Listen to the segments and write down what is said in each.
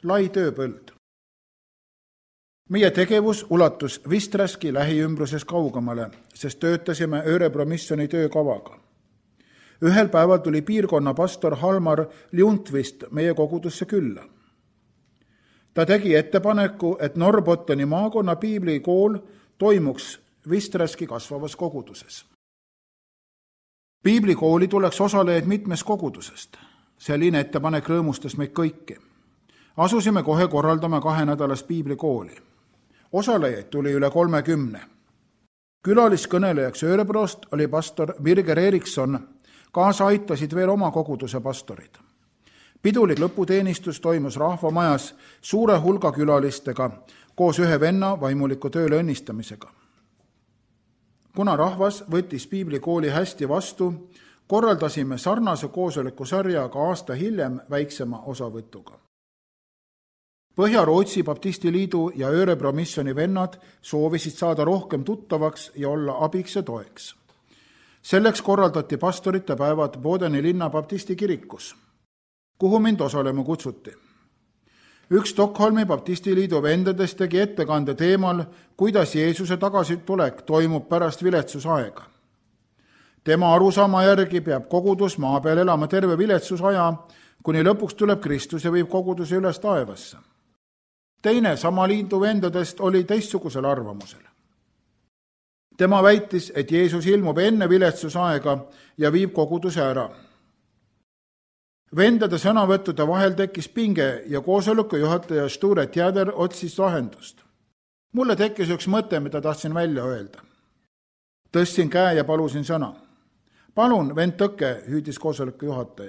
lai tööpõld. Meie tegevus ulatus Visträski lähiümbruses kaugemale, sest töötasime Örebro-Missioni töökavaga. Ühel päeval tuli piirkonna pastor Halmar Lundqvist meie kogudusse külla. Ta tegi ettepaneku, et Norrbotteni maakonna piiblikool toimuks Visträski kasvavas koguduses. Piiblikooli tuleks osalejaid mitmes kogudusest. Selline ettepanek rõõmustas meid kõiki. Asusime kohe korraldama 2-nädalast piiblikooli. Osalejaid tuli üle 30. Külaliskõnelejaks Örebrost oli pastor Birger Eriksson, kaasa aitasid veel oma koguduse pastorid. Pidulik lõputeenistus toimus rahvamajas suure hulga külalistega koos ühe venna vaimuliku tööle õnnistamisega. Kuna rahvas võttis piiblikooli hästi vastu, korraldasime sarnase koosoleku sarja ka aasta hiljem väiksema osavõtuga. Põhja-Rootsi Baptisti Liidu ja Örebro-Missioni vennad soovisid saada rohkem tuttavaks ja olla abiks ja toeks. Selleks korraldati pastorite päevad Bodeni linna Baptisti kirikus, kuhu mind osalema kutsuti. Üks Stockholmi Baptisti Liidu vendadest tegi ettekande teemal, kuidas Jeesuse tagasitulek toimub pärast viletsusaega. Tema arusaama järgi peab kogudus maa peal elama terve viletsusaja, kuni lõpuks tuleb Kristus ja viib koguduse üles taevasse. Teine sama liidu vendadest oli teistsugusel arvamusel. Tema väitis, et Jeesus ilmub enne viletsusaega ja viib koguduse ära. Vendade sõnavõttude vahel tekkis pinge ja koosoleku juhataja Sture Tjäder otsis lahendust. Mulle tekkis üks mõte, mida tahtsin välja öelda. Tõstsin käe ja palusin sõna. Palun, vend Tõke, hüüdis koosoleku juhataja.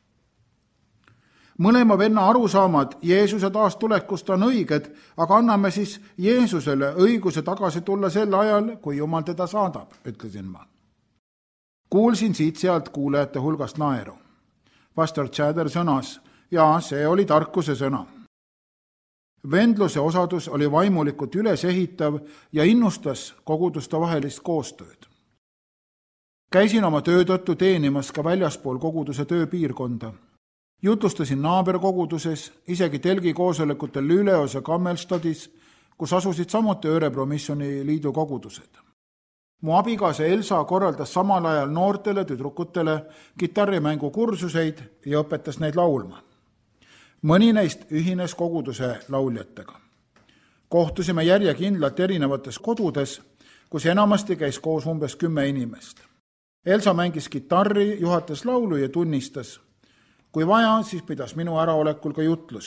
Mõlema venna arusaamad Jeesuse taastulekust on õiged, aga anname siis Jeesusele õiguse tagasi tulla sel ajal, kui Jumal teda saadab, ütlesin ma. Kuulsin siit-sealt kuulajate hulgast naeru. Pastor Tšäder sõnas, ja see oli tarkuse sõna. Vendluse osadus oli vaimulikult ülesehitav ja innustas koguduste vahelist koostööd. Käisin oma töö tõttu teenimas ka väljaspool koguduse tööpiirkonda. Jutlustasin naaberkoguduses, isegi telgi koosolekutel Lüleos ja Kammelstadis, kus asusid samuti Örebro-Missioni Liidu kogudused. Mu abikaasa Elsa korraldas samal ajal noortele tüdrukutele kitarrimängu kursuseid ja õpetas neid laulma. Mõni neist ühines koguduse lauljatega. Kohtusime järjekindlalt erinevates kodudes, kus enamasti käis koos umbes 10 inimest. Elsa mängis kitarri, juhatas laulu ja tunnistas. Kui vaja, siis pidas minu äraolekul ka jutluse.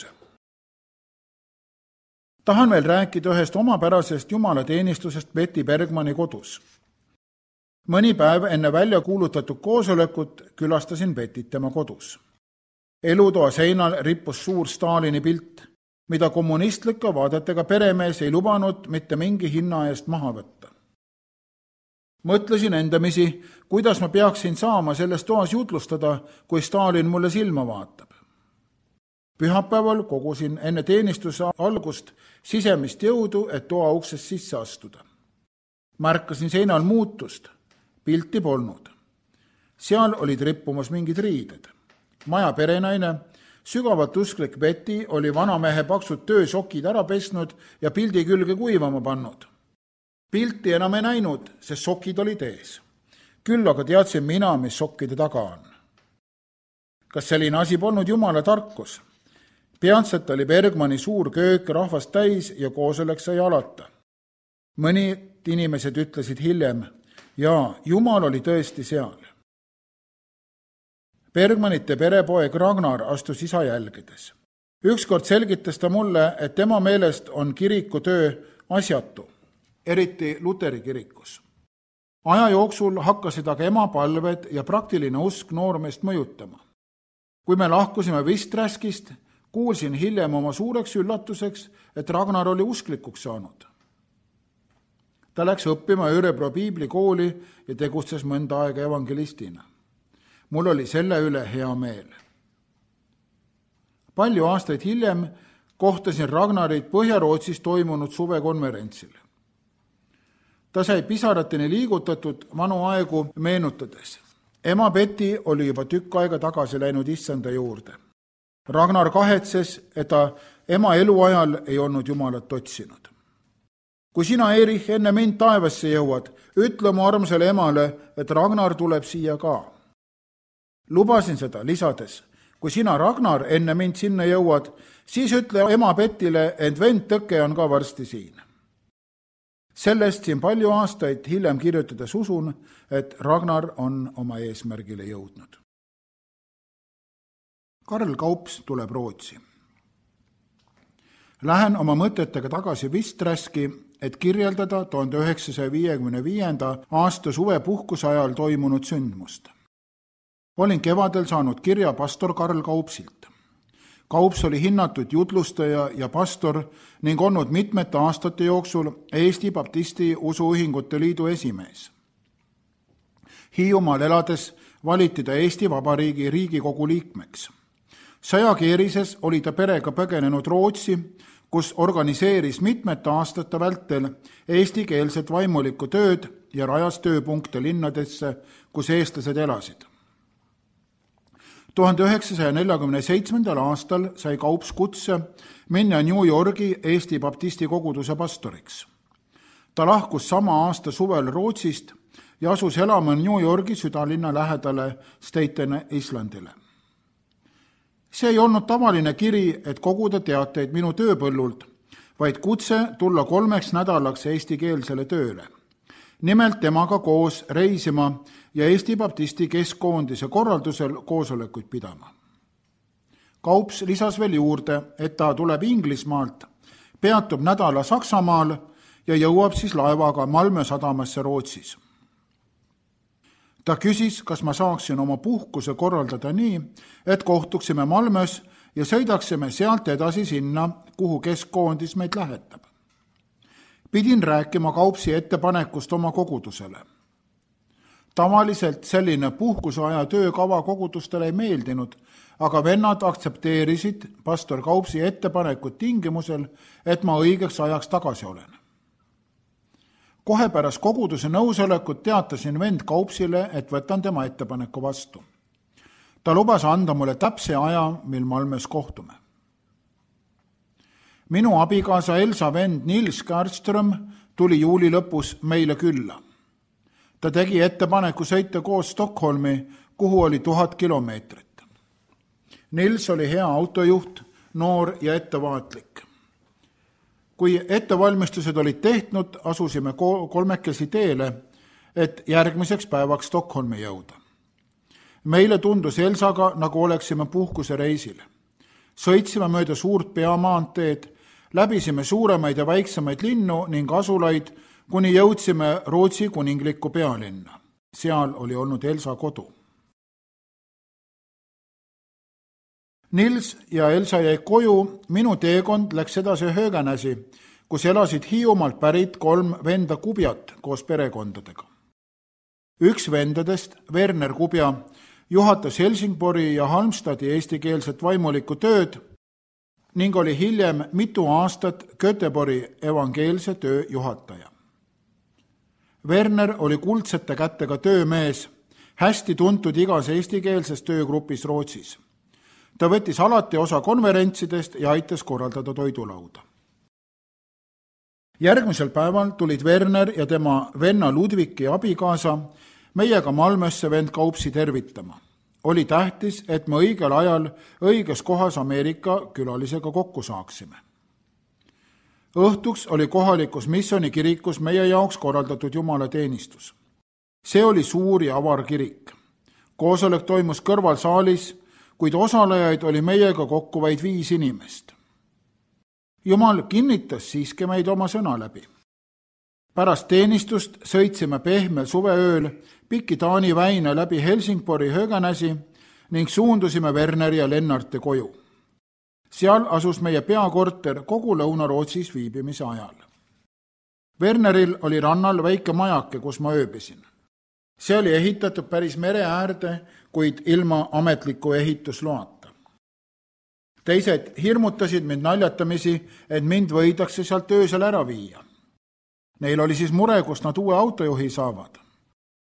Tahan veel rääkida ühest omapärasest jumalateenistusest Betty Bergmani kodus. Mõni päev enne välja kuulutatud koosolekut külastasin Bettit tema kodus. Elutoa seinal rippus suur Stalini pilt, mida kommunistlike vaadetega peremees ei lubanud mitte mingi hinna eest maha võtta. Mõtlesin endamisi, kuidas ma peaksin saama selles toas jutlustada, kui Stalin mulle silma vaatab. Pühapäeval kogusin enne teenistuse algust sisemist jõudu, et toa uksest sisse astuda. Märkasin seinal muutust, pilti polnud. Seal olid rippumas mingid riided. Maja perenaine, sügavalt usklik Betty oli vanamehe paksud töösokid ära pesnud ja pildi külge kuivama pannud. Pilti enam ei näinud, sest sokid olid ees. Küll aga teadsin mina, mis sokkide taga on. Kas selline asi polnud Jumala tarkus? Peatselt oli Bergmani suur köök rahvast täis ja koosolek sai alata. Mõned inimesed ütlesid hiljem, jaa, Jumal oli tõesti seal. Bergmanite perepoeg Ragnar astus isa jälgedes. Ükskord selgitas ta mulle, et tema meelest on kiriku töö asjatu, eriti Luteri kirikus. Aja jooksul hakkasid aga ema palved ja praktiline usk noormeest mõjutama. Kui me lahkusime Visträskist, kuulsin hiljem oma suureks üllatuseks, et Ragnar oli usklikuks saanud. Ta läks õppima Örebro piiblikooli ja tegutses mõnda aega evangelistina. Mul oli selle üle hea meel. Palju aastaid hiljem kohtasin Ragnarit Põhja-Rootsis toimunud suvekonverentsil. Ta sai pisarateni liigutatud vanu aegu meenutades. Ema Betty oli juba tükk aega tagasi läinud issanda juurde. Ragnar kahetses, et ta ema eluajal ei olnud Jumalat otsinud. Kui sina, Erich, enne mind taevasse jõuad, ütle mu armsale emale, et Ragnar tuleb siia ka. Lubasin seda, lisades, kui sina, Ragnar, enne mind sinna jõuad, siis ütle ema Bettile, et vend Tõke on ka varsti siin. Sellest siin palju aastaid hiljem kirjutades usun, et Ragnar on oma eesmärgile jõudnud. Karl Kaups tuleb Rootsi. Lähen oma mõtetega tagasi Visträski, et kirjeldada 1955. aasta suvepuhkuse ajal toimunud sündmust. Olin kevadel saanud kirja pastor Karl Kaupsilt. Kaups oli hinnatud jutlustaja ja pastor ning olnud mitmete aastate jooksul Eesti Baptisti Usuühingute Liidu esimees. Hiiumaal elades valiti ta Eesti Vabariigi Riigikogu liikmeks. Sõjakeerises oli ta perega põgenenud Rootsi, kus organiseeris mitmete aastate vältel eestikeelset vaimulikku tööd ja rajas tööpunkte linnadesse, kus eestlased elasid. 1947. aastal sai Kaups kutse minna New Yorgi Eesti Baptisti koguduse pastoriks. Ta lahkus sama aasta suvel Rootsist ja asus elama New Yorgi südalinna lähedale Staten Islandile. See ei olnud tavaline kiri, et koguda teateid minu tööpõllult, vaid kutse tulla 3 nädalaks eestikeelsele tööle. Nimelt temaga koos reisima ja Eesti Baptisti keskkoondise korraldusel koosolekuid pidama. Kaups lisas veel juurde, et ta tuleb Inglismaalt, peatub nädala Saksamaal ja jõuab siis laevaga Malmö sadamasse Rootsis. Ta küsis, kas ma saaksin oma puhkuse korraldada nii, et kohtuksime Malmös ja sõidaksime sealt edasi sinna, kuhu keskkoondis meid lähetab. Pidin rääkima Kaupsi ettepanekust oma kogudusele. Tavaliselt selline puhkuseaja töökava kogudustele ei meeldinud, aga vennad aktsepteerisid pastor Kaupsi ettepanekut tingimusel, et ma õigeks ajaks tagasi olen. Kohe pärast koguduse nõusolekut teatasin vend Kaupsile, et võtan tema ettepaneku vastu. Ta lubas anda mulle täpse aja, mil Malmös kohtume. Minu abikaasa Elsa vend Nils Karlström tuli juuli lõpus meile külla. Ta tegi ettepaneku sõita koos Stockholmi, kuhu oli 1000 kilomeetrit. Nils oli hea autojuht, noor ja ettevaatlik. Kui ettevalmistused olid tehtud, asusime 3 teele, et järgmiseks päevaks Stockholmi jõuda. Meile tundus Elsaga, nagu oleksime puhkuse reisil. Sõitsime mööda suurt peamaanteed, läbisime suuremaid ja väiksemaid linnu ning asulaid, kuni jõudsime Rootsi kuninglikku pealinna. Seal oli olnud Elsa kodu. Nils ja Elsa jäi koju, minu teekond läks edasi Höganäsi, kus elasid Hiiumaalt pärit 3 venda Kubjat koos perekondadega. Üks vendadest, Werner Kubja, juhatas Helsingborgi ja Halmstadi eestikeelset vaimulikku tööd ning oli hiljem mitu aastat Göteborgi evangeelse töö juhataja. Werner oli kuldsete kätega töömees, hästi tuntud igas eestikeelses töögrupis Rootsis. Ta võttis alati osa konverentsidest ja aitas korraldada toidulauda. Järgmisel päeval tulid Werner ja tema venna Ludviki abikaasa meiega Malmösse vend Kaupsi tervitama. Oli tähtis, et me õigel ajal õiges kohas Ameerika külalisega kokku saaksime. Õhtuks oli kohalikus missioonikirikus meie jaoks korraldatud jumalateenistus. See oli suur ja avar kirik. Koosolek toimus kõrvalsaalis, kuid osalejaid oli meiega kokku vaid 5 inimest. Jumal kinnitas siiski meid oma sõna läbi. Pärast teenistust sõitsime pehmel suveööl pikki Taani väina läbi Helsingborgi Höganäsi ning suundusime Werneri ja Lennarti koju. Seal asus meie peakorter kogu Lõuna-Rootsis viibimise ajal. Werneril oli rannal väike majake, kus ma ööbisin. See oli ehitatud päris mere äärde, kuid ilma ametliku ehitusloata. Teised hirmutasid mind naljatamisi, et mind võidakse sealt öösel ära viia. Neil oli siis mure, kust nad uue autojuhi saavad.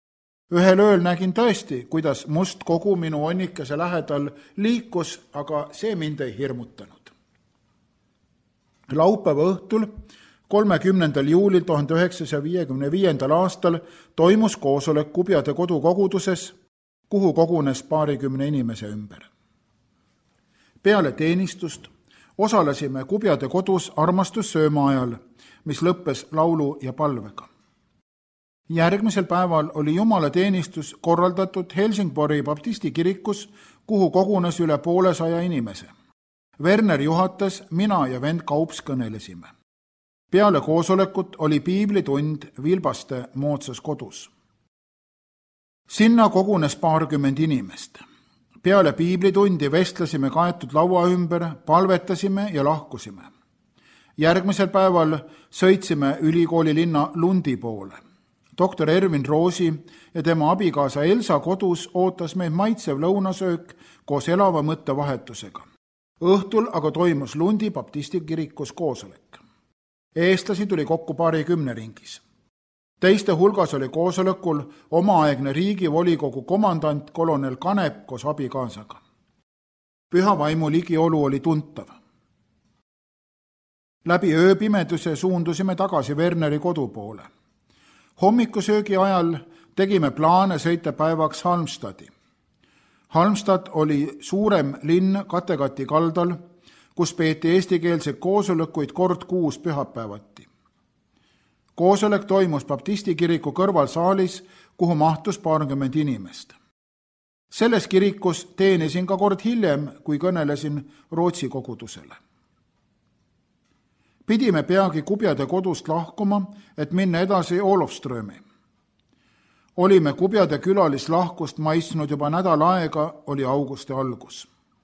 Ühel ööl nägin tõesti, kuidas must kogu minu onnikese lähedal liikus, aga see mind ei hirmutanud. Laupäeva õhtul 30. juulil 1955. aastal toimus koosolek Kubjade kodukoguduses, kuhu kogunes 20 inimese ümber. Peale teenistust osalesime Kubjade kodus armastussööma ajal, mis lõppes laulu ja palvega. Järgmisel päeval oli jumalateenistus korraldatud Helsingborgi baptisti kirikus, kuhu kogunes üle 100 inimese. Werner juhatas, mina ja vend Kaups kõnelesime. Peale koosolekut oli piiblitund Vilbaste moodsas kodus. Sinna kogunes 20 inimest. Peale piiblitundi vestlesime kaetud laua ümber, palvetasime ja lahkusime. Järgmisel päeval sõitsime ülikooli linna Lundi poole. Doktor Ervin Roosi ja tema abikaasa Elsa kodus ootas meid maitsev lõunasöök koos elava mõttevahetusega. Õhtul aga toimus Lundi baptisti kirikus koosolek. Eestlasi tuli kokku 20 ringis. Teiste hulgas oli koosolekul omaaegne riigivolikogu komandant kolonel Kanep koos abikaasaga. Püha vaimu ligiolu oli tuntav. Läbi ööpimeduse suundusime tagasi Werneri kodu poole. Hommikusöögi ajal tegime plaane sõita päevaks Halmstadi. Halmstad oli suurem linn Kattegati kaldal, kus peeti eestikeelseid koosolekuid kord kuus pühapäevati. Koosolek toimus baptisti kiriku kõrvalsaalis, kuhu mahtus 20 inimest. Selles kirikus teenisin ka kord hiljem, kui kõnelesin Rootsi kogudusele. Pidime peagi Kubjade kodust lahkuma, et minna edasi Olofströmi. Olime Kubjade külalislahkust maistnud juba nädal aega, oli augusti algus.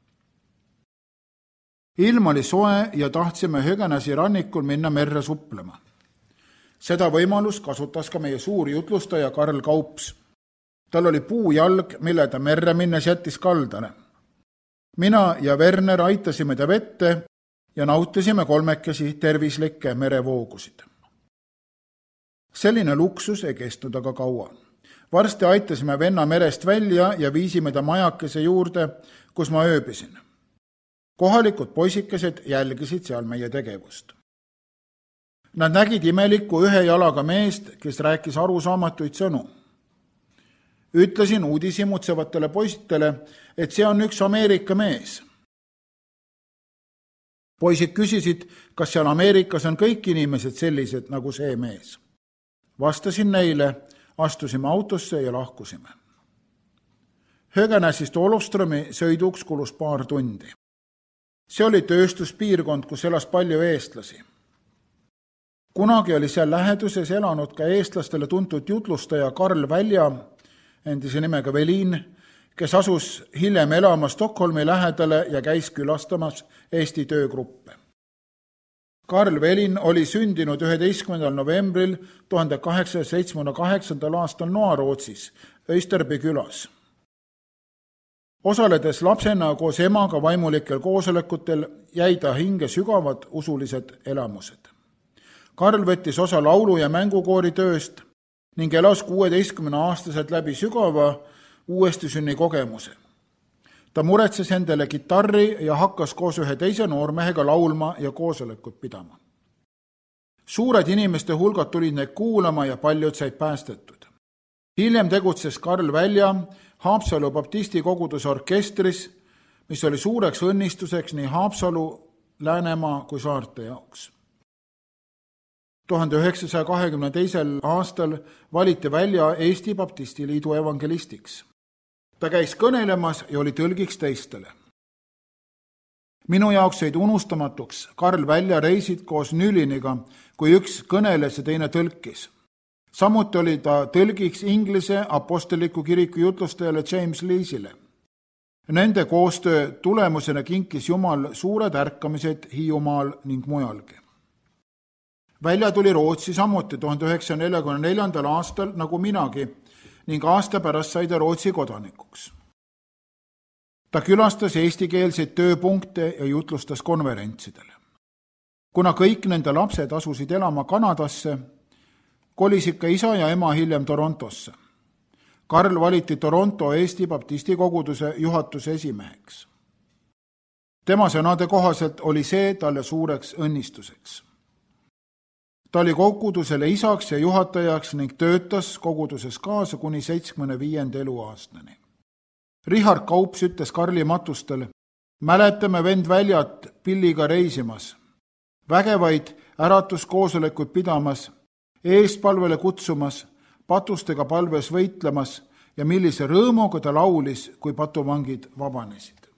Ilm oli soe ja tahtsime Höganäsi rannikul minna merre suplema. Seda võimalus kasutas ka meie suur jutlustaja Karl Kaups. Tal oli puujalg, mille ta merre minnes jättis kaldale. Mina ja Werner aitasime ta vette ja nautisime kolmekesi tervislikke merevoogusid. Selline luksus ei kestnud aga kaua. Varsti aitasime venna merest välja ja viisime ta majakese juurde, kus ma ööbisin. Kohalikud poisikesed jälgisid seal meie tegevust. Nad nägid imelikku ühe jalaga meest, kes rääkis arusaamatuid sõnu. Ütlesin uudishimutsevatele poisitele, et see on üks Ameerika mees. Poisid küsisid, kas seal Ameerikas on kõik inimesed sellised nagu see mees. Vastasin neile, astusime autosse ja lahkusime. Höganäsist Olofströmi sõiduks kulus 2 tundi. See oli tööstuspiirkond, kus elas palju eestlasi. Kunagi oli seal läheduses elanud ka eestlastele tuntud jutlustaja Karl Välja, endise nimega Velin, kes asus hiljem elama Stockholmi lähedale ja käis külastamas Eesti töögruppe. Karl Velin oli sündinud 11. novembril 1878. aastal Noa-Rootsis, Österby külas. Osaledes lapsena koos emaga vaimulikel koosolekutel jäi ta hinge sügavad usulised elamused. Karl võttis osa laulu- ja mängukoori tööst ning elas 16-aastaselt läbi sügava uuesti sünni kogemuse. Ta muretses endale kitarri ja hakkas koos ühe teise noormehega laulma ja koosolekut pidama. Suured inimeste hulgad tulid neid kuulama ja paljud said päästetud. Hiljem tegutses Karl Välja Haapsalu baptisti koguduse orkestris, mis oli suureks õnnistuseks nii Haapsalu, Läänemaa kui saarte jaoks. 1922. aastal valiti Välja Eesti Baptisti Liidu evangelistiks. Ta käis kõnelemas ja oli tõlgiks teistele. Minu jaoks jäid unustamatuks Karl Välja reisid koos Nüliniga, kui üks kõneles ja teine tõlkis. Samuti oli ta tõlgiks Inglise apostoliku kiriku jutlustajale James Leesile. Nende koostöö tulemusena kinkis Jumal suured ärkamised Hiiumaal ning mujalgi. Välja tuli Rootsi samuti 1944. aastal nagu minagi ning aasta pärast sai ta Rootsi kodanikuks. Ta külastas eestikeelseid tööpunkte ja jutlustas konverentsidel. Kuna kõik nende lapsed asusid elama Kanadasse, kolisid ka isa ja ema hiljem Torontosse. Karl valiti Toronto Eesti Baptisti koguduse juhatuse esimeheks. Tema sõnade kohaselt oli see talle suureks õnnistuseks. Ta oli kogudusele isaks ja juhatajaks ning töötas koguduses kaasa kuni 75. eluaastani. Richard Kaups ütles Karli matustel: mäletame vend Väljat pilliga reisimas, vägevaid äratuskoosolekuid pidamas, eestpalvele kutsumas, patustega palves võitlemas ja millise rõõmuga ta laulis, kui patuvangid vabanesid.